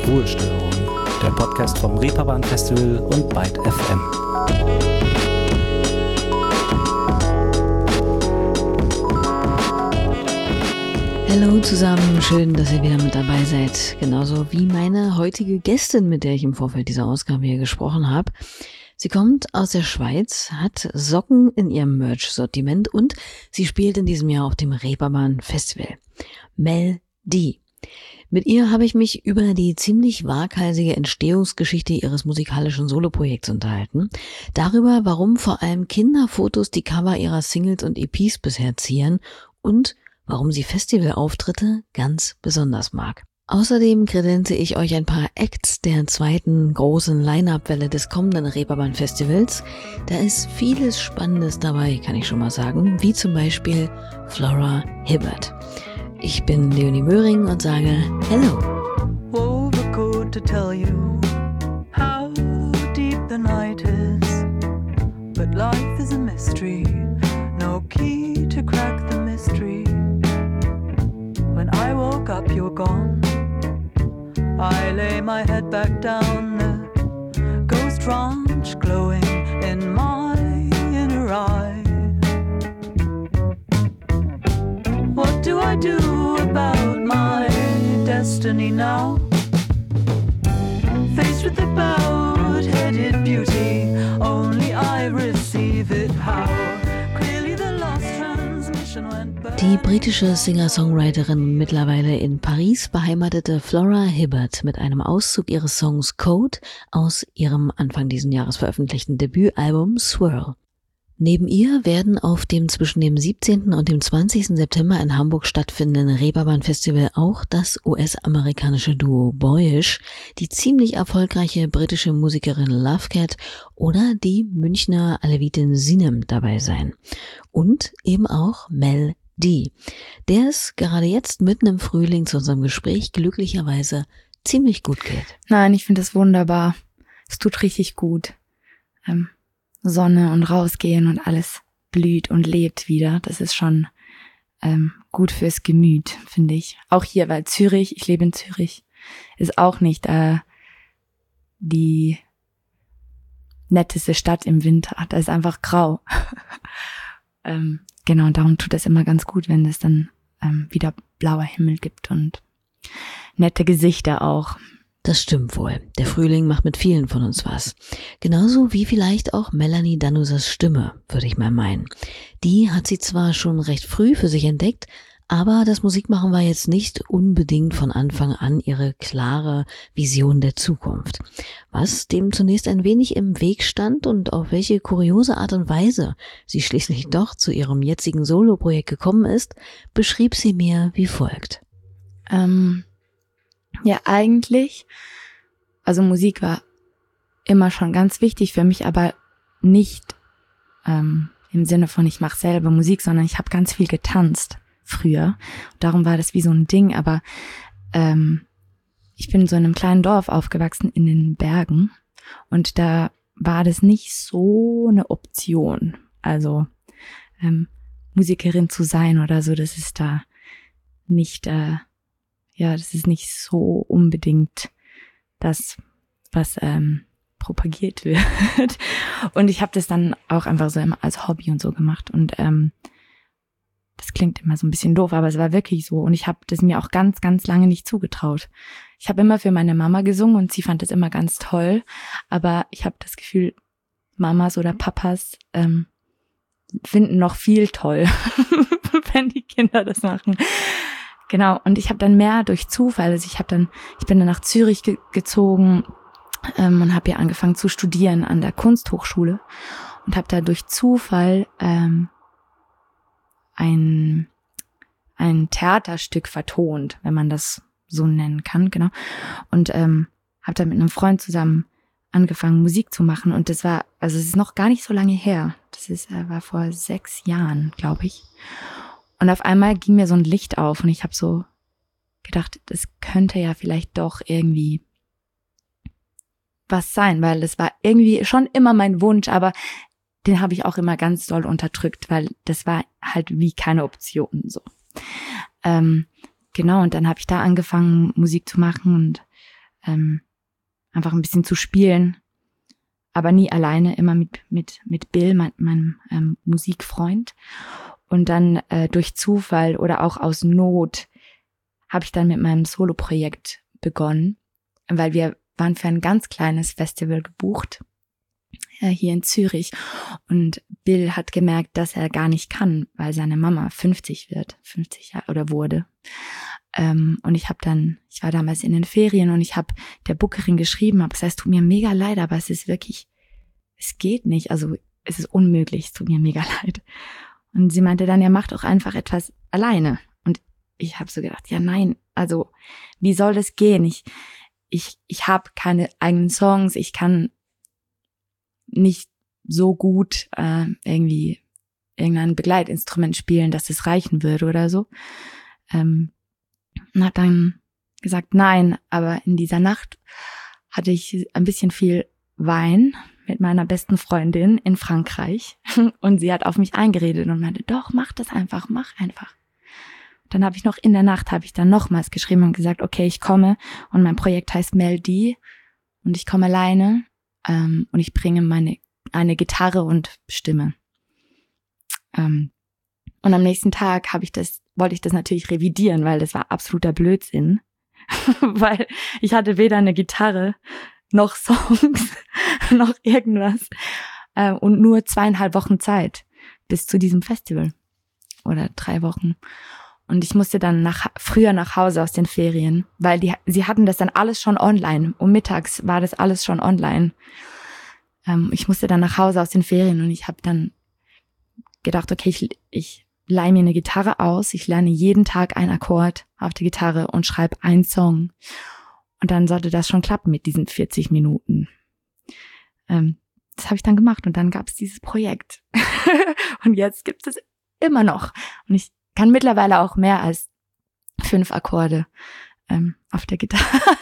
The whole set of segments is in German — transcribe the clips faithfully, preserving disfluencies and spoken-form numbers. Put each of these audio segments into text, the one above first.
Ruhestörung, der Podcast vom Reeperbahn Festival und Byte F M. Hallo zusammen, schön, dass ihr wieder mit dabei seid. Genauso wie meine heutige Gästin, mit der ich im Vorfeld dieser Ausgabe hier gesprochen habe. Sie kommt aus der Schweiz, hat Socken in ihrem Merch-Sortiment und sie spielt in diesem Jahr auf dem Reeperbahn Festival. Mel D. Mit ihr habe ich mich über die ziemlich waghalsige Entstehungsgeschichte ihres musikalischen Soloprojekts unterhalten, darüber, warum vor allem Kinderfotos die Cover ihrer Singles und E Ps bisher zieren und warum sie Festivalauftritte ganz besonders mag. Außerdem kredenze ich euch ein paar Acts der zweiten großen Line-Up-Welle des kommenden Reeperbahn Festivals. Da ist vieles Spannendes dabei, kann ich schon mal sagen, wie zum Beispiel Flora Hibbert. Ich bin Leonie Möhring und sage Hello. Overcoat to tell you how deep the night is, but life is a mystery, no key to crack the mystery. When I woke up, you were gone. I lay my head back down, the ghost ranch glowing in my inner eye. What do I do about my destiny now? Faced with the bowed-headed beauty, only I receive it. How clearly the lost transmission went back. Die britische Singer-Songwriterin und mittlerweile in Paris beheimatete Flora Hibbert mit einem Auszug ihres Songs Code aus ihrem Anfang diesen Jahres veröffentlichten Debütalbum Swirl. Neben ihr werden auf dem zwischen dem siebzehnten und dem zwanzigsten September in Hamburg stattfindenden Reeperbahn Festival auch das U S-amerikanische Duo Boyish, die ziemlich erfolgreiche britische Musikerin Lovecat oder die Münchner Alevitin Sinem dabei sein. Und eben auch Mel D, der es gerade jetzt mitten im Frühling zu unserem Gespräch glücklicherweise ziemlich gut geht. Nein, ich finde das wunderbar. Es tut richtig gut. Ähm Sonne und rausgehen und alles blüht und lebt wieder. Das ist schon ähm, gut fürs Gemüt, finde ich. Auch hier, weil Zürich, ich lebe in Zürich, ist auch nicht äh, die netteste Stadt im Winter. Da ist einfach grau. ähm, genau, und darum tut es immer ganz gut, wenn es dann ähm, wieder blauer Himmel gibt und nette Gesichter auch. Das stimmt wohl. Der Frühling macht mit vielen von uns was. Genauso wie vielleicht auch Melanie Danusers Stimme, würde ich mal meinen. Die hat sie zwar schon recht früh für sich entdeckt, aber das Musikmachen war jetzt nicht unbedingt von Anfang an ihre klare Vision der Zukunft. Was dem zunächst ein wenig im Weg stand und auf welche kuriose Art und Weise sie schließlich doch zu ihrem jetzigen Soloprojekt gekommen ist, beschrieb sie mir wie folgt. Ähm... Ja, eigentlich, also Musik war immer schon ganz wichtig für mich, aber nicht ähm, im Sinne von ich mache selber Musik, sondern ich habe ganz viel getanzt früher. Darum war das wie so ein Ding, aber ähm, ich bin in so einem kleinen Dorf aufgewachsen in den Bergen und da war das nicht so eine Option, also ähm, Musikerin zu sein oder so, das ist da nicht... Äh, Ja, das ist nicht so unbedingt das, was ähm, propagiert wird. Und ich habe das dann auch einfach so immer als Hobby und so gemacht. Und ähm, das klingt immer so ein bisschen doof, aber es war wirklich so. Und ich habe das mir auch ganz, ganz lange nicht zugetraut. Ich habe immer für meine Mama gesungen und sie fand das immer ganz toll. Aber ich habe das Gefühl, Mamas oder Papas ähm, finden noch viel toll, wenn die Kinder das machen. Genau, und ich habe dann mehr durch Zufall, also ich habe dann, ich bin dann nach Zürich ge- gezogen ähm, und habe hier angefangen zu studieren an der Kunsthochschule und habe da durch Zufall ähm, ein ein Theaterstück vertont, wenn man das so nennen kann, genau. Und ähm, habe dann mit einem Freund zusammen angefangen Musik zu machen und das war, also es ist noch gar nicht so lange her, das ist äh, war vor sechs Jahren, glaube ich. Und auf einmal ging mir so ein Licht auf und ich habe so gedacht, das könnte ja vielleicht doch irgendwie was sein, weil das war irgendwie schon immer mein Wunsch, aber den habe ich auch immer ganz doll unterdrückt, weil das war halt wie keine Option so. Ähm, genau, und dann habe ich da angefangen, Musik zu machen und ähm, einfach ein bisschen zu spielen, aber nie alleine, immer mit mit mit Bill, mein, meinem ähm, Musikfreund. Und dann äh, durch Zufall oder auch aus Not habe ich dann mit meinem Solo-Projekt begonnen, weil wir waren für ein ganz kleines Festival gebucht, äh, hier in Zürich. Und Bill hat gemerkt, dass er gar nicht kann, weil seine Mama fünfzig wird, fünfzig Jahre oder wurde. Ähm, und ich habe dann, ich war damals in den Ferien und ich habe der Bookerin geschrieben, habe gesagt, es tut mir mega leid, aber es ist wirklich, es geht nicht, also es ist unmöglich, es tut mir mega leid. Und sie meinte dann, ja, mach doch einfach etwas alleine. Und ich habe so gedacht, ja nein, also wie soll das gehen? Ich ich ich habe keine eigenen Songs, ich kann nicht so gut äh, irgendwie irgendein Begleitinstrument spielen, dass es reichen würde oder so. Ähm, und hat dann gesagt, nein, aber in dieser Nacht hatte ich ein bisschen viel Wein mit meiner besten Freundin in Frankreich und sie hat auf mich eingeredet und meinte, doch, mach das einfach, mach einfach. Dann habe ich noch in der Nacht, habe ich dann nochmals geschrieben und gesagt, okay, ich komme und mein Projekt heißt Melodie und ich komme alleine ähm, und ich bringe meine eine Gitarre und Stimme. Ähm, und am nächsten Tag habe ich das, wollte ich das natürlich revidieren, weil das war absoluter Blödsinn, weil ich hatte weder eine Gitarre noch Songs, noch irgendwas äh, und nur zweieinhalb Wochen Zeit bis zu diesem Festival oder drei Wochen. Und ich musste dann nach, früher nach Hause aus den Ferien, weil die, sie hatten das dann alles schon online. Um mittags war das alles schon online. Ähm, ich musste dann nach Hause aus den Ferien und ich habe dann gedacht, okay, ich, ich leihe mir eine Gitarre aus, ich lerne jeden Tag einen Akkord auf der Gitarre und schreibe einen Song. Und dann sollte das schon klappen mit diesen vierzig Minuten. Ähm, das habe ich dann gemacht und dann gab es dieses Projekt. Und jetzt gibt es immer noch. Und ich kann mittlerweile auch mehr als fünf Akkorde ähm, auf der Gitarre.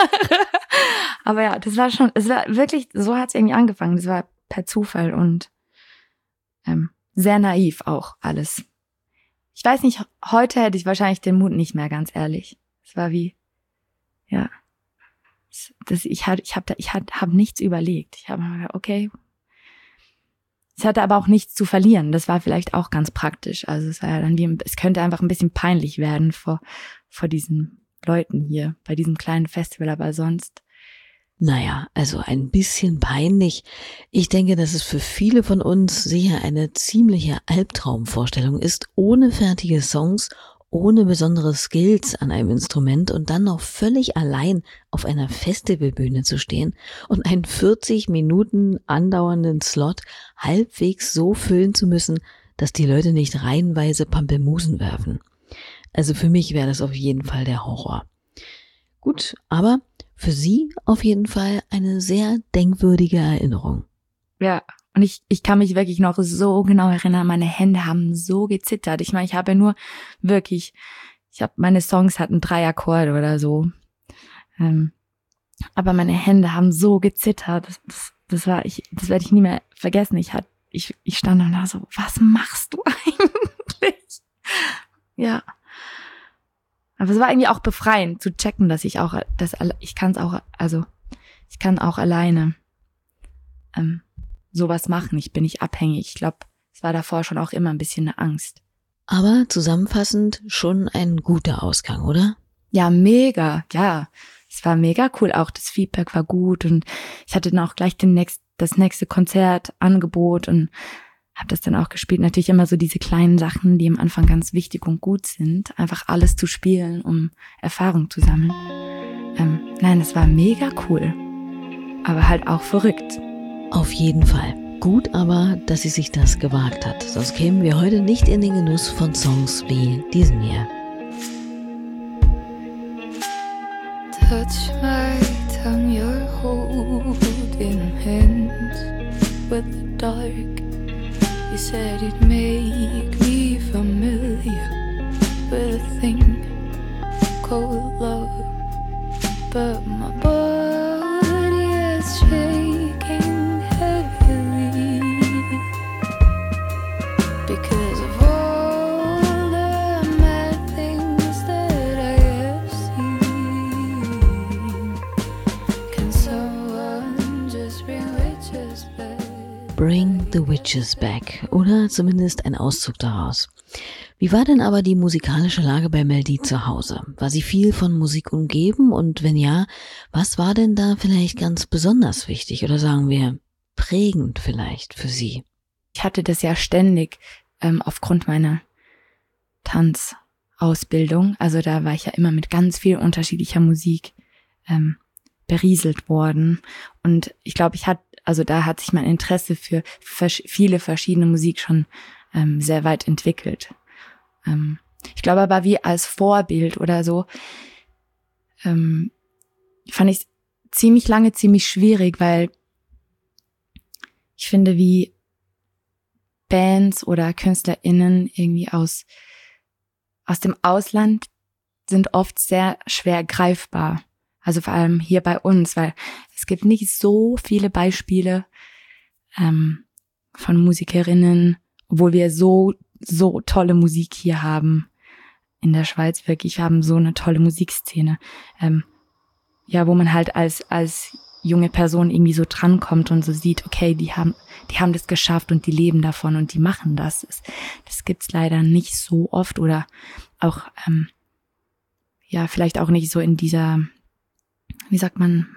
Aber ja, das war schon, es war wirklich, so hat es irgendwie angefangen. Das war per Zufall und ähm, sehr naiv auch alles. Ich weiß nicht, heute hätte ich wahrscheinlich den Mut nicht mehr, ganz ehrlich. Es war wie, ja, das, ich hatte, ich habe, ich hatte, habe nichts überlegt. Ich habe mir gedacht, okay. Ich hatte aber auch nichts zu verlieren. Das war vielleicht auch ganz praktisch. Also es war ja dann wie, es könnte einfach ein bisschen peinlich werden vor vor diesen Leuten hier bei diesem kleinen Festival, aber sonst. Naja, also ein bisschen peinlich. Ich denke, dass es für viele von uns sicher eine ziemliche Albtraumvorstellung ist, ohne fertige Songs, ohne besondere Skills an einem Instrument und dann noch völlig allein auf einer Festivalbühne zu stehen und einen vierzig Minuten andauernden Slot halbwegs so füllen zu müssen, dass die Leute nicht reihenweise Pampelmusen werfen. Also für mich wäre das auf jeden Fall der Horror. Gut, aber für Sie auf jeden Fall eine sehr denkwürdige Erinnerung. Ja, und ich ich kann mich wirklich noch so genau erinnern, meine Hände haben so gezittert. Ich meine, ich habe ja nur wirklich, ich habe meine Songs hatten drei Akkorde oder so. Ähm, aber meine Hände haben so gezittert. Das, das, das war ich, das werde ich nie mehr vergessen. Ich hatte, ich, ich stand da so, was machst du eigentlich? Ja. Aber es war irgendwie auch befreiend zu checken, dass ich auch, dass ich kann es auch, also ich kann auch alleine ähm, sowas machen. Ich bin nicht abhängig. Ich glaube, es war davor schon auch immer ein bisschen eine Angst. Aber zusammenfassend schon ein guter Ausgang, oder? Ja, mega. Ja, es war mega cool. Auch das Feedback war gut und ich hatte dann auch gleich den nächst, das nächste Konzertangebot und habe das dann auch gespielt. Natürlich immer so diese kleinen Sachen, die am Anfang ganz wichtig und gut sind. Einfach alles zu spielen, um Erfahrung zu sammeln. Ähm, nein, es war mega cool. Aber halt auch verrückt. Auf jeden Fall. Gut aber, dass sie sich das gewagt hat. Sonst kämen wir heute nicht in den Genuss von Songs wie diesen hier. Touch my tongue, you're holding hands with the dark. You said it'd make me familiar with a thing called love. But my body is shaking heavily because of all the mad things that I have seen. Bring the Witches Back oder zumindest ein Auszug daraus. Wie war denn aber die musikalische Lage bei Mel D zu Hause? War sie viel von Musik umgeben und wenn ja, was war denn da vielleicht ganz besonders wichtig oder sagen wir prägend vielleicht für sie? Ich hatte das ja ständig ähm, aufgrund meiner Tanzausbildung. Also da war ich ja immer mit ganz viel unterschiedlicher Musik ähm, berieselt worden. Und ich glaube, ich hatte, also da hat sich mein Interesse für vers- viele verschiedene Musik schon ähm, sehr weit entwickelt. Ähm, ich glaube aber wie als Vorbild oder so ähm, fand ich ziemlich lange ziemlich schwierig, weil ich finde, wie Bands oder KünstlerInnen irgendwie aus aus dem Ausland sind oft sehr schwer greifbar. Also vor allem hier bei uns, weil es gibt nicht so viele Beispiele ähm, von Musikerinnen, obwohl wir so, so tolle Musik hier haben in der Schweiz. Wirklich, wir haben so eine tolle Musikszene. Ähm, ja, wo man halt als als junge Person irgendwie so drankommt und so sieht, okay, die haben die haben das geschafft und die leben davon und die machen das. Das, das gibt's leider nicht so oft oder auch, ähm, ja, vielleicht auch nicht so in dieser, wie sagt man,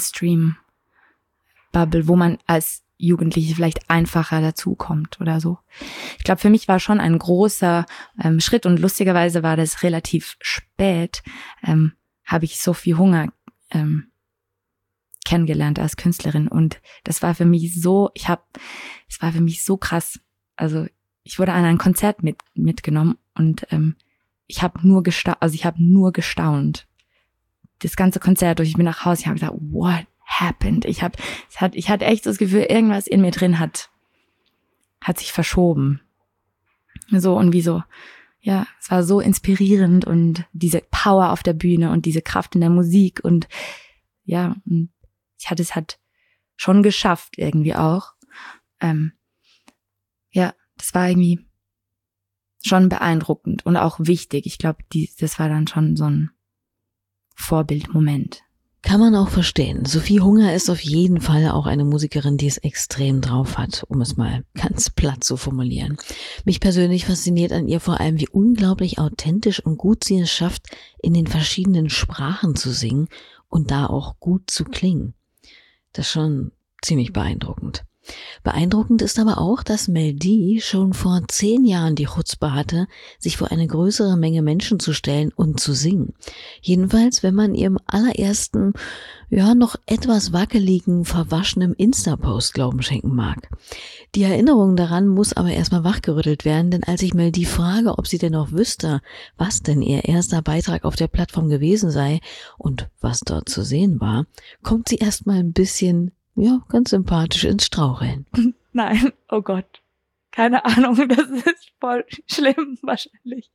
Mainstream-Bubble, wo man als Jugendliche vielleicht einfacher dazukommt oder so. Ich glaube, für mich war schon ein großer ähm, Schritt und lustigerweise war das relativ spät, ähm, habe ich Sophie Hunger ähm, kennengelernt als Künstlerin und das war für mich so, ich habe, es war für mich so krass. Also ich wurde an ein Konzert mit mitgenommen und ähm, ich habe nur gestaunt, also ich habe nur gestaunt. Das ganze Konzert durch, ich bin nach Hause, ich habe gesagt, what happened? Ich habe, ich hatte, ich hatte echt das Gefühl, irgendwas in mir drin hat, hat sich verschoben. So und wie so, ja, es war so inspirierend und diese Power auf der Bühne und diese Kraft in der Musik und ja, und ich hatte es halt schon geschafft irgendwie auch. Ähm, ja, das war irgendwie schon beeindruckend und auch wichtig. Ich glaube, die, das war dann schon so ein Vorbildmoment. Kann man auch verstehen. Sophie Hunger ist auf jeden Fall auch eine Musikerin, die es extrem drauf hat, um es mal ganz platt zu formulieren. Mich persönlich fasziniert an ihr vor allem, wie unglaublich authentisch und gut sie es schafft, in den verschiedenen Sprachen zu singen und da auch gut zu klingen. Das ist schon ziemlich beeindruckend. Beeindruckend ist aber auch, dass Mel D schon vor zehn Jahren die Chutzpe hatte, sich vor eine größere Menge Menschen zu stellen und zu singen. Jedenfalls, wenn man ihrem allerersten, ja, noch etwas wackeligen, verwaschenen Insta-Post Glauben schenken mag. Die Erinnerung daran muss aber erstmal wachgerüttelt werden, denn als ich Mel D frage, ob sie denn noch wüsste, was denn ihr erster Beitrag auf der Plattform gewesen sei und was dort zu sehen war, kommt sie erstmal ein bisschen, ja, ganz sympathisch ins Straucheln. Nein, oh Gott. Keine Ahnung, das ist voll schlimm wahrscheinlich.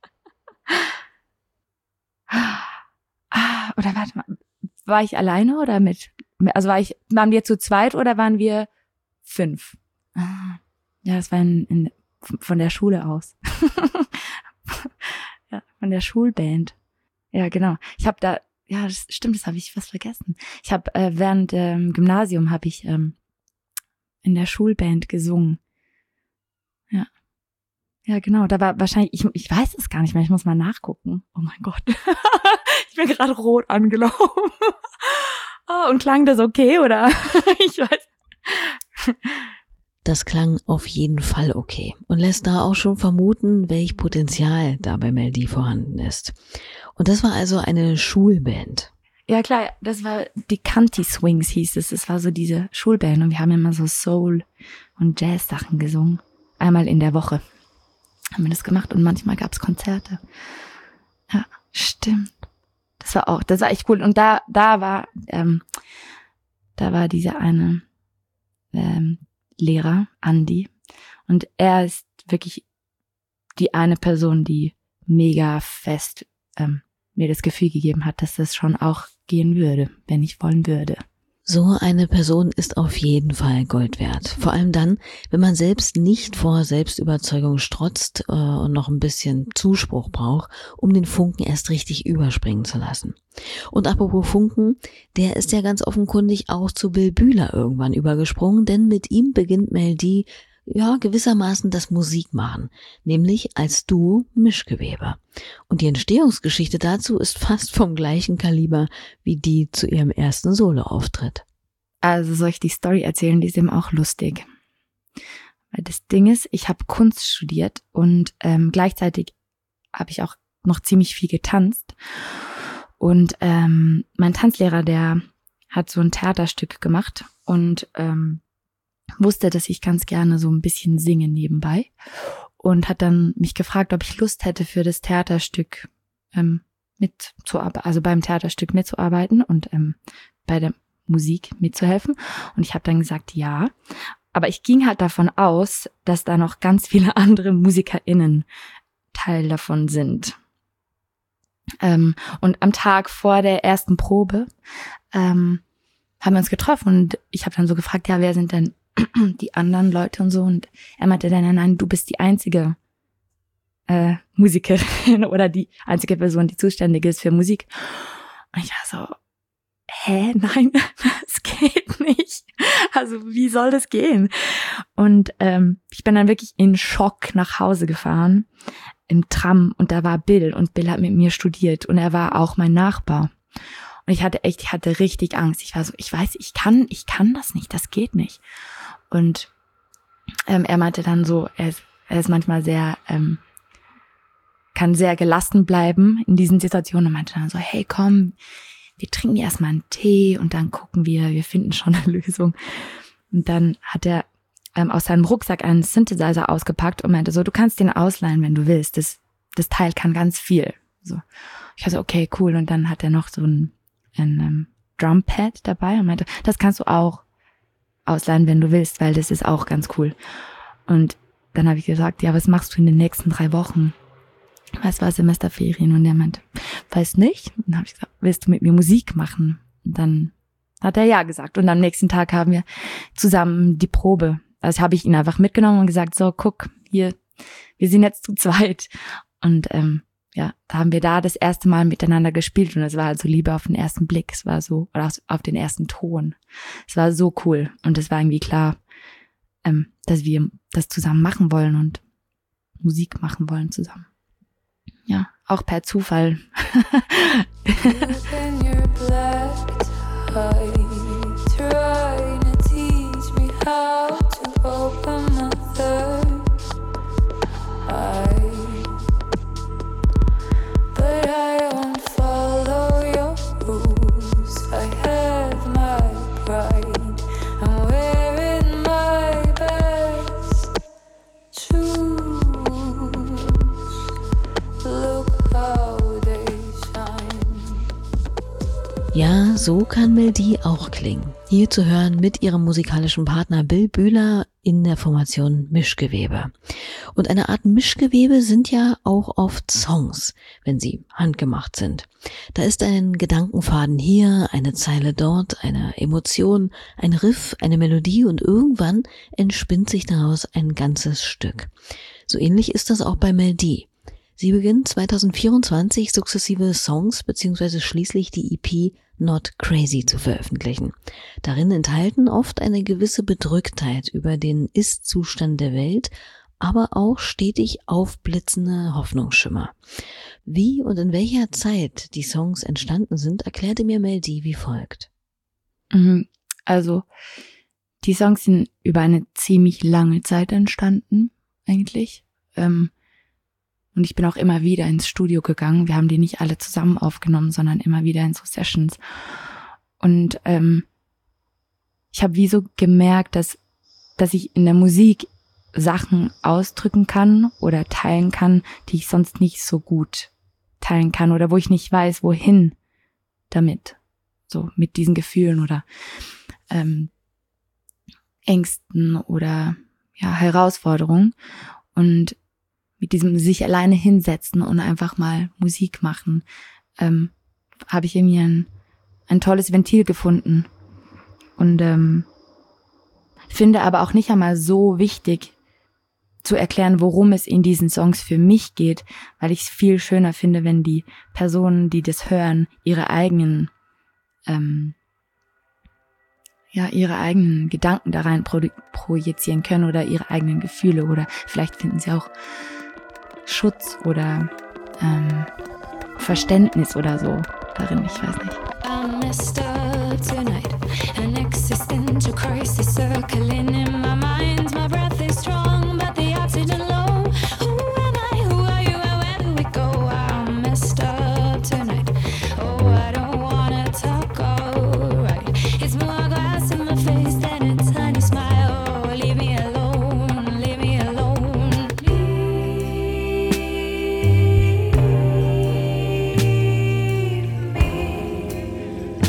Ah, oder warte mal, war ich alleine oder mit, also war ich, waren wir zu zweit oder waren wir fünf? Ah, ja, das war in, in, von der Schule aus. Ja, von der Schulband. Ja, genau. Ich habe da, ja, das stimmt, das habe ich fast vergessen. Ich habe äh, während dem ähm, Gymnasium habe ich ähm, in der Schulband gesungen. Ja. Ja, genau. Da war wahrscheinlich, ich, ich weiß es gar nicht mehr, ich muss mal nachgucken. Oh mein Gott. Ich bin gerade rot angelaufen. Oh, und klang das okay, oder? Ich weiß. Das klang auf jeden Fall okay und lässt da auch schon vermuten, welch Potenzial da bei Mel D vorhanden ist. Und das war also eine Schulband. Ja klar, das war die Canty Swings hieß es. Das war so diese Schulband und wir haben immer so Soul- und Jazz-Sachen gesungen. Einmal in der Woche haben wir das gemacht und manchmal gab's Konzerte. Ja, stimmt. Das war auch, das war echt cool. Und da, da war, ähm, da war dieser eine ähm, Lehrer, Andi. Und er ist wirklich die eine Person, die mega fest ähm, mir das Gefühl gegeben hat, dass das schon auch gehen würde, wenn ich wollen würde. So eine Person ist auf jeden Fall Gold wert. Vor allem dann, wenn man selbst nicht vor Selbstüberzeugung strotzt äh, und noch ein bisschen Zuspruch braucht, um den Funken erst richtig überspringen zu lassen. Und apropos Funken, der ist ja ganz offenkundig auch zu Bill Bühler irgendwann übergesprungen, denn mit ihm beginnt Mel D ja gewissermaßen das Musikmachen, nämlich als Duo Mischgewebe. Und die Entstehungsgeschichte dazu ist fast vom gleichen Kaliber wie die zu ihrem ersten Soloauftritt. Also soll ich die Story erzählen, die ist eben auch lustig. Weil das Ding ist, ich habe Kunst studiert und ähm, gleichzeitig habe ich auch noch ziemlich viel getanzt. Und ähm, mein Tanzlehrer, der hat so ein Theaterstück gemacht und ähm, wusste, dass ich ganz gerne so ein bisschen singe nebenbei und hat dann mich gefragt, ob ich Lust hätte, für das Theaterstück ähm, mitzuarbeiten, also beim Theaterstück mitzuarbeiten und ähm, bei der Musik mitzuhelfen. Und ich habe dann gesagt, ja. Aber ich ging halt davon aus, dass da noch ganz viele andere MusikerInnen Teil davon sind. Ähm, und am Tag vor der ersten Probe ähm, haben wir uns getroffen und ich habe dann so gefragt, ja, wer sind denn die anderen Leute und so, und er meinte dann, nein, du bist die einzige äh, Musikerin oder die einzige Person, die zuständig ist für Musik. Und ich war so, hä, nein, das geht nicht. Also wie soll das gehen? Und ähm, ich bin dann wirklich in Schock nach Hause gefahren, im Tram, und da war Bill, und Bill hat mit mir studiert und er war auch mein Nachbar. Und ich hatte echt, ich hatte richtig Angst. Ich war so, ich weiß, ich kann, ich kann das nicht, das geht nicht. Und ähm, er meinte dann so, er ist, er ist manchmal sehr, ähm, kann sehr gelassen bleiben in diesen Situationen, und meinte dann so, hey, komm, wir trinken erstmal einen Tee und dann gucken wir, wir finden schon eine Lösung. Und dann hat er ähm, aus seinem Rucksack einen Synthesizer ausgepackt und meinte so, du kannst den ausleihen, wenn du willst. Das, das Teil kann ganz viel. So, ich war so, okay, cool. Und dann hat er noch so ein, ein um, Drumpad dabei und meinte, das kannst du auch ausleihen, wenn du willst, weil das ist auch ganz cool. Und dann habe ich gesagt, ja, was machst du in den nächsten drei Wochen? Es war Semesterferien, und er meinte, weiß nicht. Und dann habe ich gesagt, willst du mit mir Musik machen? Und dann hat er ja gesagt. Und am nächsten Tag haben wir zusammen die Probe. Also habe ich ihn einfach mitgenommen und gesagt, so, guck, hier, wir sind jetzt zu zweit. Und ähm, ja, da haben wir da das erste Mal miteinander gespielt, und es war also Liebe auf den ersten Blick. Es war so, oder auf den ersten Ton. Es war so cool, und es war irgendwie klar, ähm, dass wir das zusammen machen wollen und Musik machen wollen zusammen. Ja, auch per Zufall. Ja, so kann Mel D auch klingen. Hier zu hören mit ihrem musikalischen Partner Bill Bühler in der Formation Mischgewebe. Und eine Art Mischgewebe sind ja auch oft Songs, wenn sie handgemacht sind. Da ist ein Gedankenfaden hier, eine Zeile dort, eine Emotion, ein Riff, eine Melodie, und irgendwann entspinnt sich daraus ein ganzes Stück. So ähnlich ist das auch bei Mel D. Sie beginnt zwanzig vierundzwanzig sukzessive Songs bzw. schließlich die E P Not Crazy zu veröffentlichen. Darin enthalten oft eine gewisse Bedrücktheit über den Ist-Zustand der Welt, aber auch stetig aufblitzende Hoffnungsschimmer. Wie und in welcher Zeit die Songs entstanden sind, erklärte mir Mel D wie folgt. Also die Songs sind über eine ziemlich lange Zeit entstanden, eigentlich. Ähm, Und ich bin auch immer wieder ins Studio gegangen. Wir haben die nicht alle zusammen aufgenommen, sondern immer wieder in so Sessions. Und ähm, ich habe wie so gemerkt, dass, dass ich in der Musik Sachen ausdrücken kann oder teilen kann, die ich sonst nicht so gut teilen kann, oder wo ich nicht weiß, wohin damit. So mit diesen Gefühlen oder ähm, Ängsten oder ja Herausforderungen. Und mit diesem sich alleine hinsetzen und einfach mal Musik machen, ähm, habe ich irgendwie ein, ein tolles Ventil gefunden. Und ähm, finde aber auch nicht einmal so wichtig zu erklären, worum es in diesen Songs für mich geht, weil ich es viel schöner finde, wenn die Personen, die das hören, ihre eigenen ähm, ja, ihre eigenen Gedanken da rein pro- projizieren können oder ihre eigenen Gefühle oder vielleicht finden sie auch Schutz oder ähm, Verständnis oder so darin, ich weiß nicht. I messed up tonight. An existential crisis circling in my mind. My breath is strong, but the oxygen low. Who am I? Who are you? And where do we go? I'm messed up tonight. Oh, I don't wanna talk alright. It's more glass in my face than a tiny smile. Oh, leave me alone, leave me alone. Leave me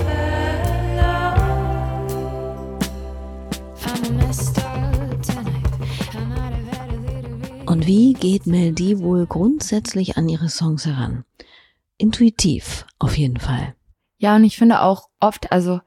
alone. I'm messed up tonight. I might have had a little bit. Und wie geht Mel D wohl grundsätzlich an ihre Songs heran? Intuitiv, auf jeden Fall. Ja, und ich finde auch oft, also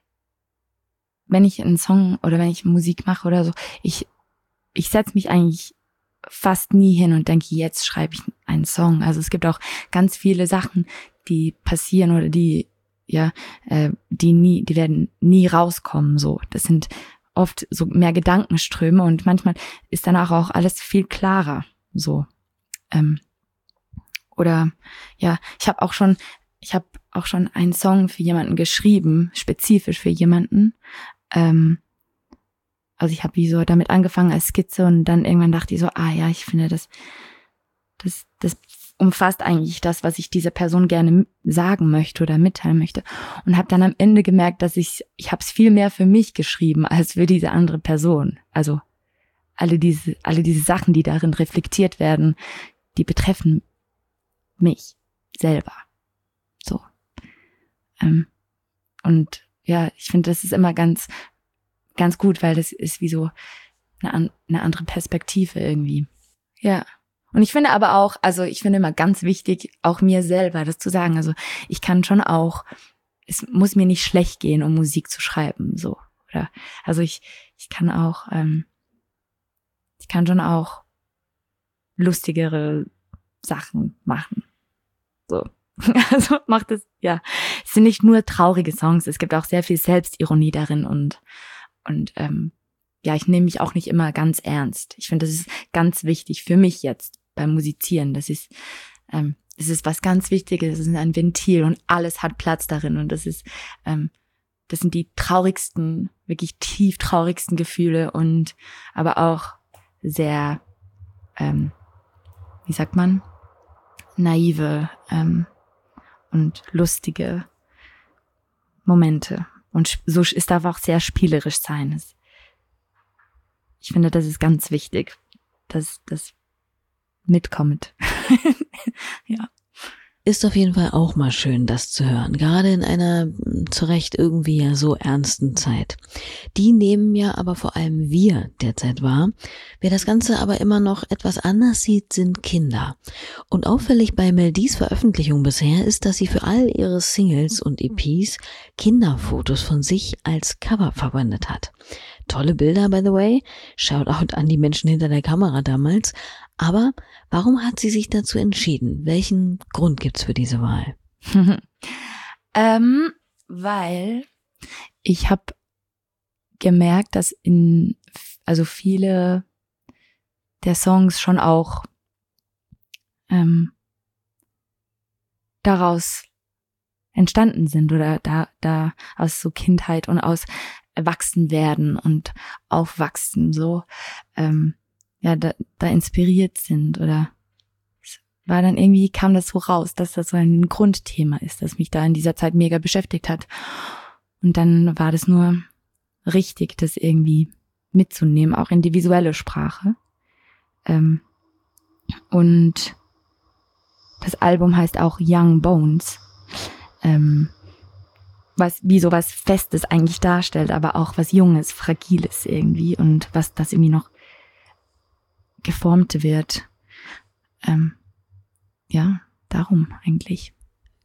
wenn ich einen Song oder wenn ich Musik mache oder so, ich ich setze mich eigentlich fast nie hin und denke, jetzt schreibe ich einen Song. Also es gibt auch ganz viele Sachen, die passieren oder die ja, äh, die nie, die werden nie rauskommen. So, das sind oft so mehr Gedankenströme und manchmal ist danach auch alles viel klarer. So, ähm, oder ja, ich habe auch schon, ich habe auch schon einen Song für jemanden geschrieben, spezifisch für jemanden. Ähm, also ich habe wie so damit angefangen als Skizze und dann irgendwann dachte ich so, ah ja, ich finde das, das, das umfasst eigentlich das, was ich dieser Person gerne sagen möchte oder mitteilen möchte. Und habe dann am Ende gemerkt, dass ich, ich habe es viel mehr für mich geschrieben als für diese andere Person. Also alle diese, alle diese Sachen, die darin reflektiert werden, die betreffen mich selber. So. Ähm, und ja, ich finde, das ist immer ganz, ganz gut, weil das ist wie so eine, eine andere Perspektive irgendwie. Ja. Und ich finde aber auch, also ich finde immer ganz wichtig, auch mir selber das zu sagen. Also ich kann schon auch, es muss mir nicht schlecht gehen, um Musik zu schreiben, so. Oder, also ich, ich kann auch, ähm, ich kann schon auch lustigere Sachen machen. So. Also macht es, ja. Es sind nicht nur traurige Songs, es gibt auch sehr viel Selbstironie darin und, und, ähm, ja, ich nehme mich auch nicht immer ganz ernst. Ich finde, das ist ganz wichtig für mich jetzt beim Musizieren. Das ist, ähm, das ist was ganz Wichtiges. Das ist ein Ventil und alles hat Platz darin. Und das ist, ähm, das sind die traurigsten, wirklich tief traurigsten Gefühle und aber auch sehr, ähm, wie sagt man, naive ähm, und lustige Momente. Und so ist darf auch sehr spielerisch sein. Ich finde, das ist ganz wichtig, dass das mitkommt. Ja. Ist auf jeden Fall auch mal schön, das zu hören. Gerade in einer zu Recht irgendwie ja so ernsten Zeit. Die nehmen ja aber vor allem wir derzeit wahr. Wer das Ganze aber immer noch etwas anders sieht, sind Kinder. Und auffällig bei Mel Ds Veröffentlichung bisher ist, dass sie für all ihre Singles und E Ps Kinderfotos von sich als Cover verwendet hat. Tolle Bilder, by the way. Shoutout an die Menschen hinter der Kamera damals. Aber warum hat sie sich dazu entschieden? Welchen Grund gibt's für diese Wahl? ähm, weil ich habe gemerkt, dass in also viele der Songs schon auch ähm, daraus entstanden sind oder da da aus so Kindheit und aus Erwachsenwerden und Aufwachsen so ähm, ja, da, da inspiriert sind oder es war dann irgendwie, kam das so raus, dass das so ein Grundthema ist, das mich da in dieser Zeit mega beschäftigt hat. Und dann war das nur richtig, das irgendwie mitzunehmen, auch in die visuelle Sprache. Ähm, und das Album heißt auch Young Bones, ähm, was wie so was Festes eigentlich darstellt, aber auch was Junges, Fragiles irgendwie und was das irgendwie noch geformt wird. Ähm, ja, darum eigentlich.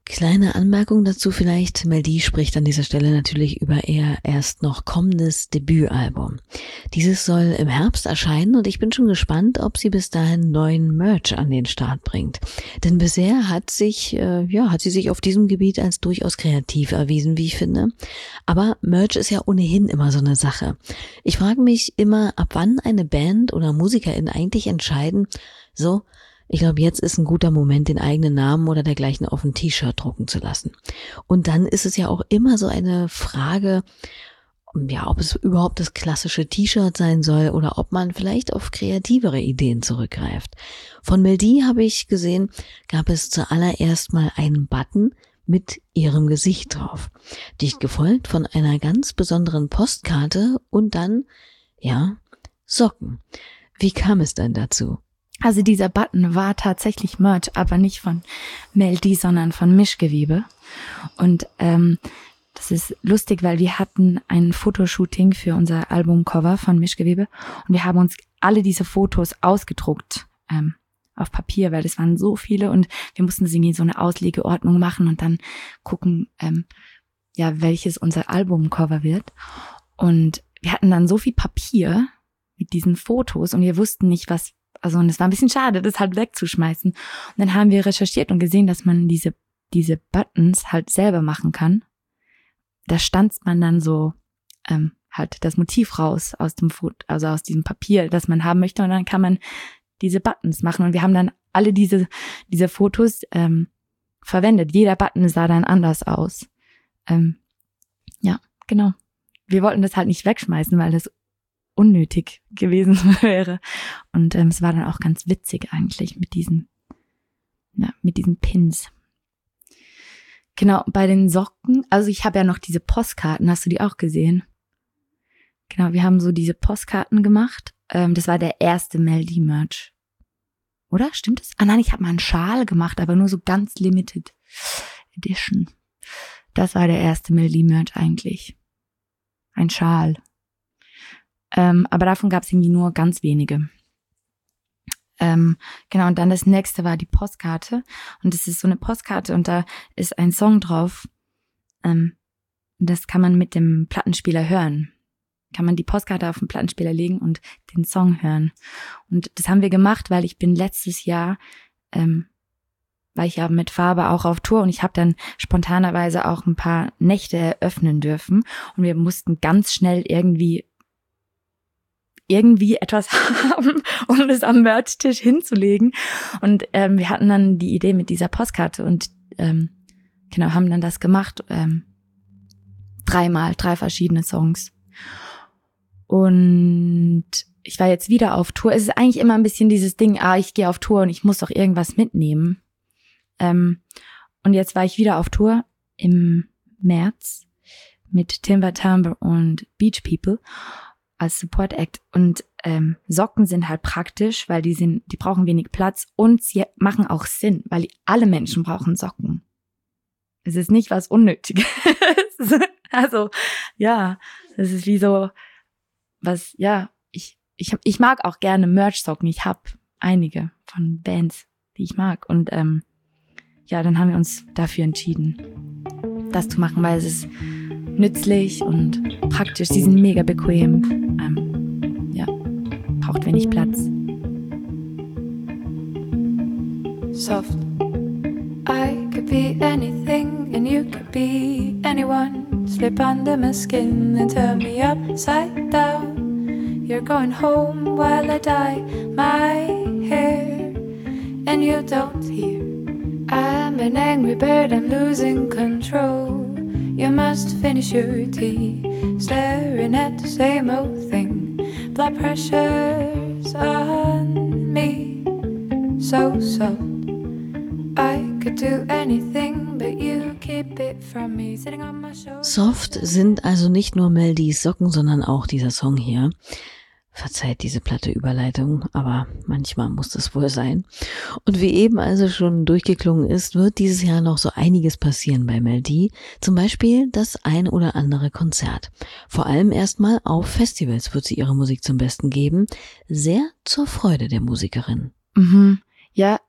Kleine Anmerkung dazu vielleicht, Mel D spricht an dieser Stelle natürlich über ihr erst noch kommendes Debütalbum. Dieses soll im Herbst erscheinen und ich bin schon gespannt, ob sie bis dahin neuen Merch an den Start bringt. Denn bisher hat sich, äh, ja, hat sie sich auf diesem Gebiet als durchaus kreativ erwiesen, wie ich finde. Aber Merch ist ja ohnehin immer so eine Sache. Ich frage mich immer, ab wann eine Band oder MusikerInnen eigentlich entscheiden, so, ich glaube, jetzt ist ein guter Moment, den eigenen Namen oder dergleichen auf ein T-Shirt drucken zu lassen. Und dann ist es ja auch immer so eine Frage, ja, ob es überhaupt das klassische T-Shirt sein soll oder ob man vielleicht auf kreativere Ideen zurückgreift. Von Mel D habe ich gesehen, gab es zuallererst mal einen Button mit ihrem Gesicht drauf. Dicht gefolgt von einer ganz besonderen Postkarte und dann, ja, Socken. Wie kam es denn dazu? Also dieser Button war tatsächlich Merch, aber nicht von Mel D, sondern von Mischgewebe. Und ähm, das ist lustig, weil wir hatten ein Fotoshooting für unser Albumcover von Mischgewebe und wir haben uns alle diese Fotos ausgedruckt ähm, auf Papier, weil es waren so viele und wir mussten irgendwie so eine Auslegeordnung machen und dann gucken, ähm, ja, welches unser Albumcover wird. Und wir hatten dann so viel Papier mit diesen Fotos und wir wussten nicht, was. Also, und es war ein bisschen schade, das halt wegzuschmeißen. Und dann haben wir recherchiert und gesehen, dass man diese, diese Buttons halt selber machen kann. Da stanzt man dann so, ähm, halt das Motiv raus aus dem Foto, also aus diesem Papier, das man haben möchte. Und dann kann man diese Buttons machen. Und wir haben dann alle diese, diese Fotos, ähm, verwendet. Jeder Button sah dann anders aus. Ähm, ja, genau. Wir wollten das halt nicht wegschmeißen, weil das unnötig gewesen wäre. Und ähm, es war dann auch ganz witzig eigentlich mit diesen, ja, mit diesen Pins. Genau, bei den Socken, also ich habe ja noch diese Postkarten, hast du die auch gesehen? Genau, wir haben so diese Postkarten gemacht. Ähm, das war der erste Mel D Merch. Oder? Stimmt das? Ah nein, ich habe mal einen Schal gemacht, aber nur so ganz limited edition. Das war der erste Mel D Merch eigentlich. Ein Schal. Ähm, aber davon gab es irgendwie nur ganz wenige. Ähm, genau, und dann das nächste war die Postkarte. Und das ist so eine Postkarte und da ist ein Song drauf. Ähm, das kann man mit dem Plattenspieler hören. Kann man die Postkarte auf den Plattenspieler legen und den Song hören. Und das haben wir gemacht, weil ich bin letztes Jahr, ähm, war ich ja mit Farbe auch auf Tour und ich habe dann spontanerweise auch ein paar Nächte eröffnen dürfen. Und wir mussten ganz schnell irgendwie irgendwie etwas haben, um es am Merch-Tisch hinzulegen. Und ähm, wir hatten dann die Idee mit dieser Postkarte und ähm, genau, haben dann das gemacht. Ähm, dreimal, drei verschiedene Songs. Und ich war jetzt wieder auf Tour. Es ist eigentlich immer ein bisschen dieses Ding, ah, ich gehe auf Tour und ich muss doch irgendwas mitnehmen. Ähm, und jetzt war ich wieder auf Tour im März mit Timber Timbre und Beach People als Support Act und ähm, Socken sind halt praktisch, weil die sind, die brauchen wenig Platz und sie machen auch Sinn, weil alle Menschen brauchen Socken. Es ist nicht was Unnötiges. Also ja, es ist wie so was, ja, ich ich hab, ich mag auch gerne Merch-Socken. Ich habe einige von Bands, die ich mag und ähm, ja, dann haben wir uns dafür entschieden, das zu machen, weil es ist nützlich und praktisch. Die sind mega bequem. Ähm, ja, braucht wenig Platz. Soft. I could be anything and you could be anyone. Slip under my skin and turn me upside down. You're going home while I dye my hair and you don't hear. I'm an angry bird, I'm losing control. You must finish your tea, staring at the same old thing. Blood pressure's on me, so soft. I could do anything, but you keep it from me, sitting on my shoulder. Soft sind also nicht nur Mel Ds Socken, sondern auch dieser Song hier. Verzeiht diese platte Überleitung, aber manchmal muss das wohl sein. Und wie eben also schon durchgeklungen ist, wird dieses Jahr noch so einiges passieren bei Mel D. Zum Beispiel das ein oder andere Konzert. Vor allem erstmal auf Festivals wird sie ihre Musik zum Besten geben. Sehr zur Freude der Musikerin. Mhm. Ja,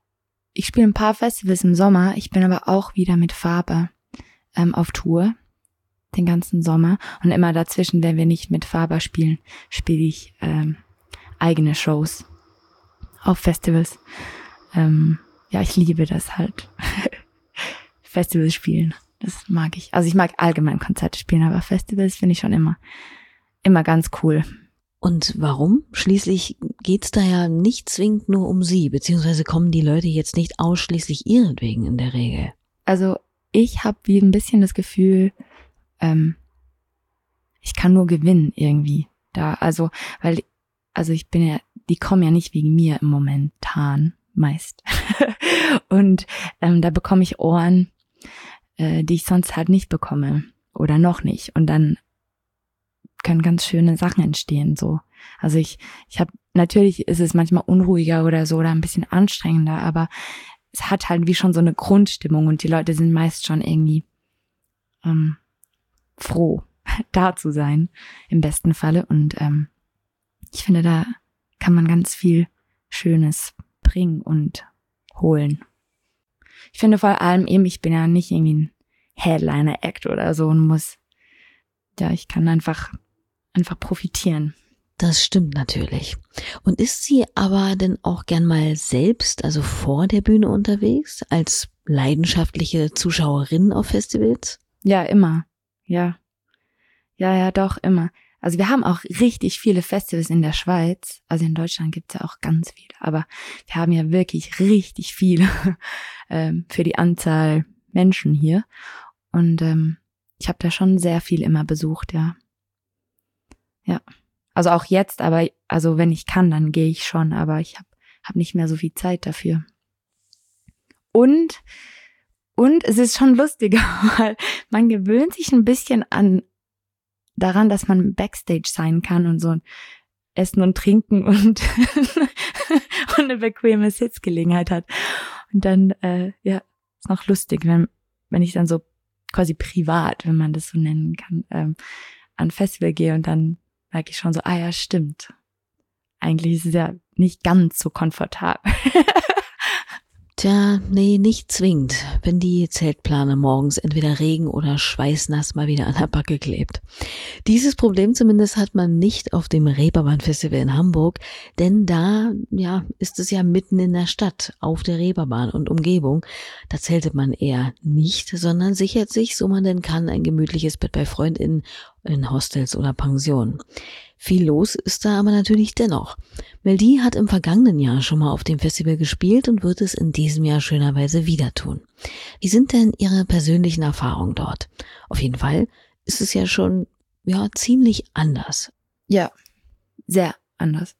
ich spiele ein paar Festivals im Sommer. Ich bin aber auch wieder mit Faber ähm, auf Tour den ganzen Sommer. Und immer dazwischen, wenn wir nicht mit Faber spielen, spiele ich ähm, eigene Shows auf Festivals. Ähm, ja, ich liebe das halt. Festivals spielen, das mag ich. Also ich mag allgemein Konzerte spielen, aber Festivals finde ich schon immer, immer ganz cool. Und warum? Schließlich geht's da ja nicht zwingend nur um sie, beziehungsweise kommen die Leute jetzt nicht ausschließlich ihretwegen in der Regel. Also ich habe wie ein bisschen das Gefühl, ähm, ich kann nur gewinnen irgendwie da. Also, weil, also ich bin ja, die kommen ja nicht wegen mir im Momentan meist. Und ähm, da bekomme ich Ohren, äh, die ich sonst halt nicht bekomme oder noch nicht. Und dann können ganz schöne Sachen entstehen, so. Also ich, ich habe, natürlich ist es manchmal unruhiger oder so oder ein bisschen anstrengender, aber es hat halt wie schon so eine Grundstimmung und die Leute sind meist schon irgendwie ähm, froh, da zu sein, im besten Falle. Und ähm, ich finde, da kann man ganz viel Schönes bringen und holen. Ich finde vor allem eben, ich bin ja nicht irgendwie ein Headliner-Act oder so und muss, ja, ich kann einfach, einfach profitieren. Das stimmt natürlich. Und ist sie aber denn auch gern mal selbst, also vor der Bühne unterwegs, als leidenschaftliche Zuschauerin auf Festivals? Ja, immer. Ja. Ja, ja, doch, immer. Also wir haben auch richtig viele Festivals in der Schweiz. Also in Deutschland gibt's ja auch ganz viele. Aber wir haben ja wirklich richtig viele ähm, für die Anzahl Menschen hier. Und ähm, ich habe da schon sehr viel immer besucht, ja. Ja. Also auch jetzt, aber also wenn ich kann, dann gehe ich schon. Aber ich habe hab nicht mehr so viel Zeit dafür. Und, und es ist schon lustiger, weil man gewöhnt sich ein bisschen an daran, dass man Backstage sein kann und so Essen und Trinken und, und eine bequeme Sitzgelegenheit hat. Und dann, äh, ja, ist noch lustig, wenn, wenn ich dann so quasi privat, wenn man das so nennen kann, ähm, an Festival gehe und dann merke ich schon so, ah ja, stimmt. Eigentlich ist es ja nicht ganz so komfortabel. Tja, nee, nicht zwingend, wenn die Zeltplane morgens entweder regen- oder schweißnass mal wieder an der Backe klebt. Dieses Problem zumindest hat man nicht auf dem Reeperbahn-Festival in Hamburg, denn da, ja, ist es ja mitten in der Stadt, auf der Reeperbahn und Umgebung. Da zeltet man eher nicht, sondern sichert sich, so man denn kann, ein gemütliches Bett bei FreundInnen in Hostels oder Pensionen. Viel los ist da aber natürlich dennoch. Mel D hat im vergangenen Jahr schon mal auf dem Festival gespielt und wird es in diesem Jahr schönerweise wieder tun. Wie sind denn Ihre persönlichen Erfahrungen dort? Auf jeden Fall ist es ja schon, ja, ziemlich anders. Ja, sehr anders.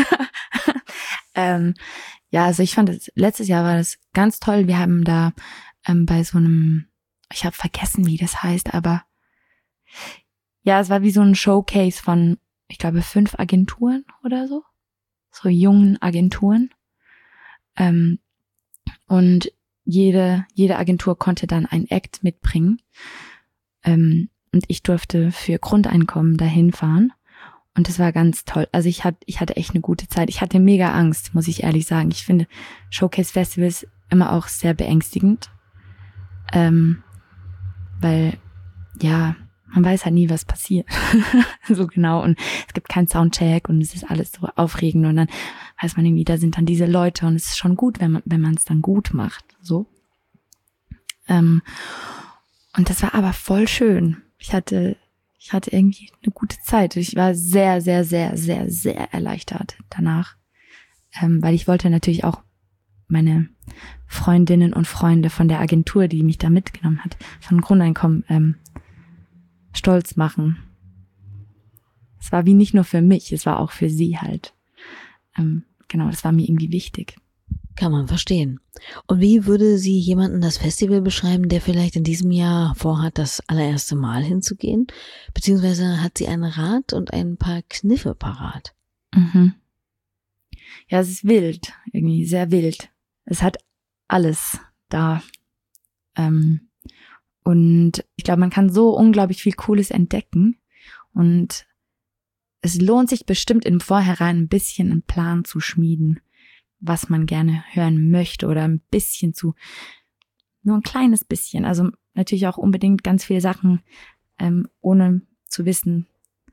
ähm, ja, also ich fand, das, letztes Jahr war das ganz toll. Wir haben da ähm, bei so einem, ich habe vergessen, wie das heißt, aber ja, es war wie so ein Showcase von, ich glaube, fünf Agenturen oder so. So jungen Agenturen. Ähm, und jede, jede Agentur konnte dann ein Act mitbringen. Ähm, und ich durfte für Grundeinkommen dahin fahren. Und das war ganz toll. Also ich hatte, ich hatte echt eine gute Zeit. Ich hatte mega Angst, muss ich ehrlich sagen. Ich finde Showcase-Festivals immer auch sehr beängstigend. Ähm, weil, ja, man weiß halt nie, was passiert. So genau. Und es gibt keinen Soundcheck und es ist alles so aufregend. Und dann weiß man irgendwie, da sind dann diese Leute und es ist schon gut, wenn man wenn man es dann gut macht. So. Ähm, und das war aber voll schön. Ich hatte, ich hatte irgendwie eine gute Zeit. Ich war sehr, sehr, sehr, sehr, sehr erleichtert danach. Ähm, weil ich wollte natürlich auch meine Freundinnen und Freunde von der Agentur, die mich da mitgenommen hat, von Grundeinkommen, ähm, stolz machen. Es war wie nicht nur für mich, es war auch für sie halt. Ähm, genau, das war mir irgendwie wichtig. Kann man verstehen. Und wie würde sie jemanden das Festival beschreiben, der vielleicht in diesem Jahr vorhat, das allererste Mal hinzugehen? Beziehungsweise hat sie einen Rat und ein paar Kniffe parat? Mhm. Ja, es ist wild, irgendwie sehr wild. Es hat alles da. Ähm, Und ich glaube, man kann so unglaublich viel Cooles entdecken und es lohnt sich bestimmt im Vorhinein ein bisschen einen Plan zu schmieden, was man gerne hören möchte oder ein bisschen zu, nur ein kleines bisschen. Also natürlich auch unbedingt ganz viele Sachen, ähm, ohne zu wissen,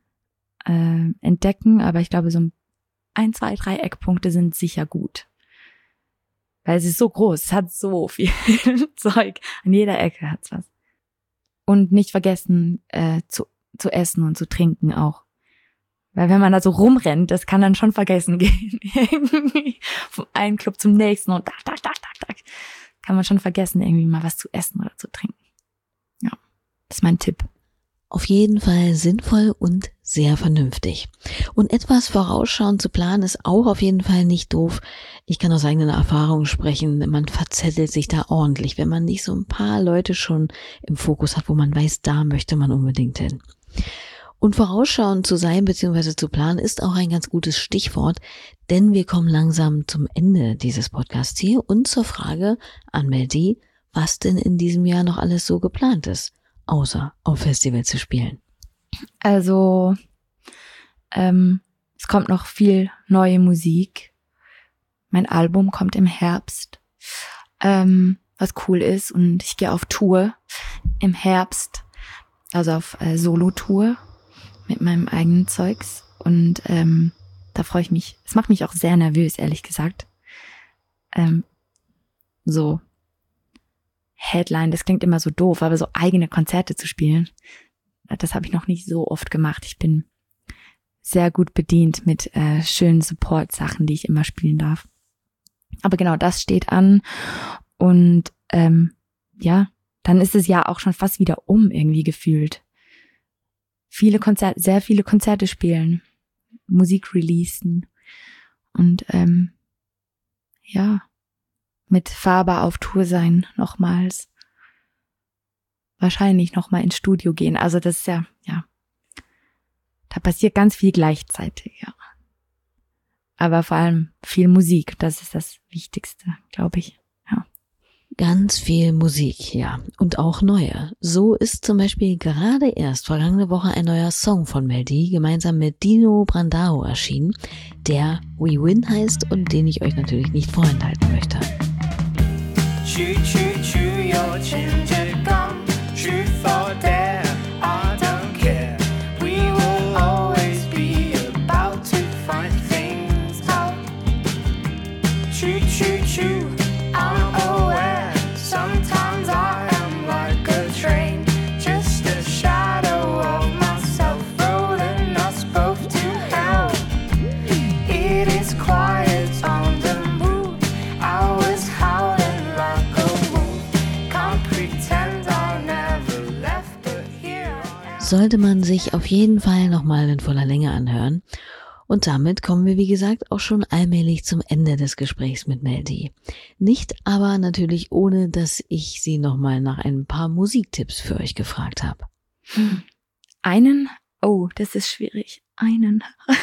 äh, entdecken. Aber ich glaube, so ein, zwei, drei Eckpunkte sind sicher gut. Weil es ist so groß, es hat so viel Zeug. An jeder Ecke hat's was. Und nicht vergessen, äh, zu, zu essen und zu trinken auch. Weil wenn man da so rumrennt, das kann dann schon vergessen gehen. Irgendwie vom einen Club zum nächsten und da, da, da, da, da. Kann man schon vergessen, irgendwie mal was zu essen oder zu trinken. Ja, das ist mein Tipp. Auf jeden Fall sinnvoll und sehr vernünftig. Und etwas vorausschauend zu planen ist auch auf jeden Fall nicht doof. Ich kann aus eigener Erfahrung sprechen, man verzettelt sich da ordentlich, wenn man nicht so ein paar Leute schon im Fokus hat, wo man weiß, da möchte man unbedingt hin. Und vorausschauend zu sein bzw. zu planen ist auch ein ganz gutes Stichwort, denn wir kommen langsam zum Ende dieses Podcasts hier und zur Frage an Melody, was denn in diesem Jahr noch alles so geplant ist, außer auf Festival zu spielen. Also ähm, es kommt noch viel neue Musik. Mein Album kommt im Herbst, ähm, was cool ist, und ich gehe auf Tour im Herbst, also auf äh, Solo-Tour mit meinem eigenen Zeugs, und ähm, da freue ich mich. Es macht mich auch sehr nervös, ehrlich gesagt. Ähm, so Headline, das klingt immer so doof, aber so eigene Konzerte zu spielen, das habe ich noch nicht so oft gemacht. Ich bin sehr gut bedient mit äh, schönen Support-Sachen, die ich immer spielen darf. Aber genau, das steht an, und ähm, ja, dann ist es ja auch schon fast wieder um irgendwie gefühlt. Viele Konzerte, sehr viele Konzerte spielen, Musik releasen und ähm, ja, mit Faber auf Tour sein, nochmals. Wahrscheinlich nochmal ins Studio gehen. Also das ist ja, ja, da passiert ganz viel gleichzeitig, ja. Aber vor allem viel Musik, das ist das Wichtigste, glaube ich, ja. Ganz viel Musik, ja. Und auch neue. So ist zum Beispiel gerade erst vergangene Woche ein neuer Song von Melody gemeinsam mit Dino Brandao erschienen, der We Win heißt und den ich euch natürlich nicht vorenthalten möchte. Choo choo choo, your ginger gum. Truth or dare, I don't care. We will always be about to find things out. Choo choo choo, I'm aware. Sometimes I am like a train, just a shadow of myself, rolling us both to hell. It is quiet on the moon. I was howling like a wolf. Can't pretend I never left, but here I am. Sollte man sich auf jeden Fall nochmal in voller Länge anhören. Und damit kommen wir, wie gesagt, auch schon allmählich zum Ende des Gesprächs mit Melody. Nicht aber natürlich ohne, dass ich sie nochmal nach ein paar Musiktipps für euch gefragt habe. Hm. Einen? Oh, das ist schwierig. Einen.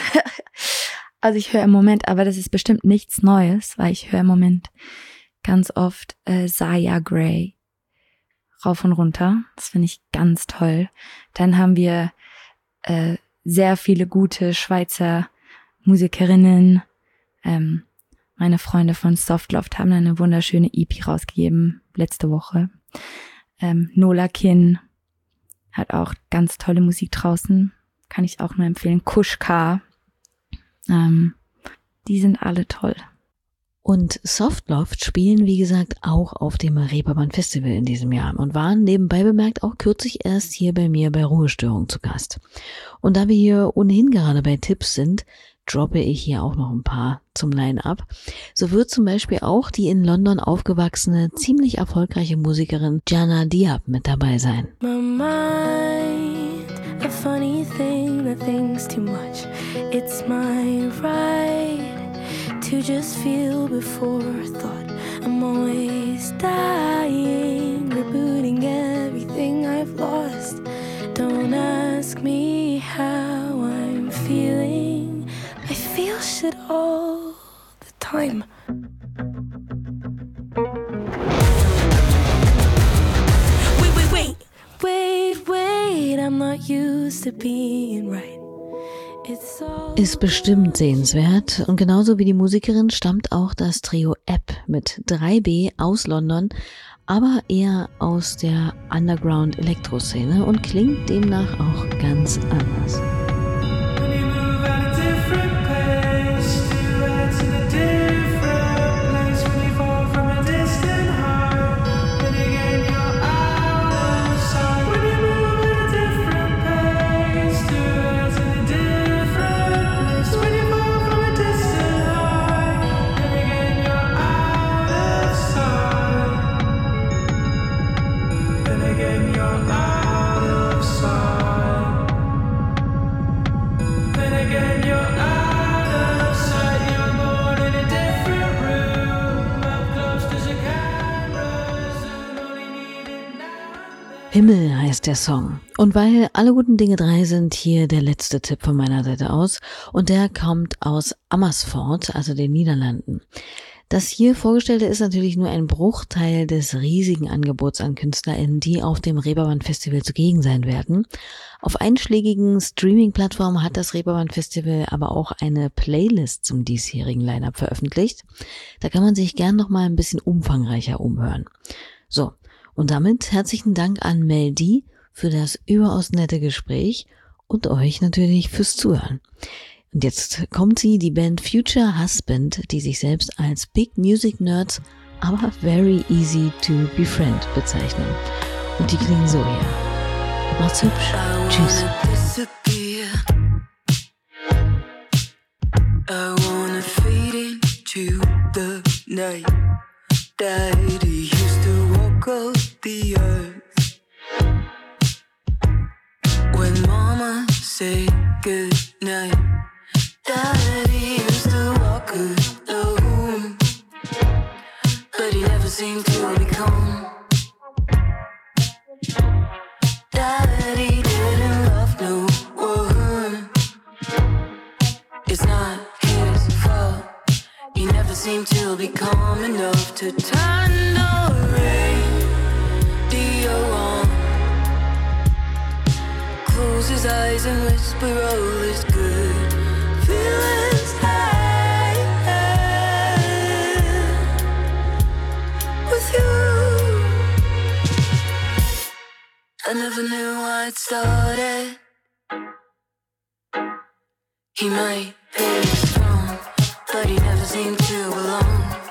Also ich höre im Moment, aber das ist bestimmt nichts Neues, weil ich höre im Moment ganz oft äh, Saya Gray rauf und runter. Das finde ich ganz toll. Dann haben wir äh, sehr viele gute Schweizer Musikerinnen. Ähm, meine Freunde von Softloft haben eine wunderschöne E P rausgegeben letzte Woche. Ähm, Nola Kin hat auch ganz tolle Musik draußen. Kann ich auch nur empfehlen. Kushka. Ähm, die sind alle toll. Und Softloft spielen, wie gesagt, auch auf dem Reeperbahn Festival in diesem Jahr und waren nebenbei bemerkt auch kürzlich erst hier bei mir bei Ruhestörung zu Gast. Und da wir hier ohnehin gerade bei Tipps sind, droppe ich hier auch noch ein paar zum Line-Up. So wird zum Beispiel auch die in London aufgewachsene, ziemlich erfolgreiche Musikerin Jana Diab mit dabei sein. My mind, a funny thing that thinks too much. It's my right to just feel before thought. I'm always dying, rebooting everything I've lost. Don't ask me how I'm feeling. I feel shit all the time. Wait, wait, wait. Wait, wait, I'm not used to being right. Ist bestimmt sehenswert und genauso wie die Musikerin stammt auch das Trio App mit drei B aus London, aber eher aus der Underground-Elektro-Szene und klingt demnach auch ganz anders. Himmel heißt der Song. Und weil alle guten Dinge drei sind, hier der letzte Tipp von meiner Seite aus. Und der kommt aus Amersfoort, also den Niederlanden. Das hier Vorgestellte ist natürlich nur ein Bruchteil des riesigen Angebots an KünstlerInnen, die auf dem Reeperbahn Festival zugegen sein werden. Auf einschlägigen Streaming-Plattformen hat das Reeperbahn Festival aber auch eine Playlist zum diesjährigen Line-Up veröffentlicht. Da kann man sich gern noch mal ein bisschen umfangreicher umhören. So. Und damit herzlichen Dank an Mel D für das überaus nette Gespräch und euch natürlich fürs Zuhören. Und jetzt kommt sie, die Band Future Husband, die sich selbst als Big Music Nerds, aber very easy to befriend bezeichnen. Und die klingen so hier. Macht's hübsch. Tschüss. I wanna fade into the night. Daddy used to walk up the earth. When mama said goodnight, Daddy used to walk alone, but he never seemed to become. Daddy didn't love no one. It's not his fault. He never seemed to be calm enough to turn the radio on, close his eyes and whisper all is good. Feelings high with you. I never knew why it started. He might be strong, but he never seemed to belong.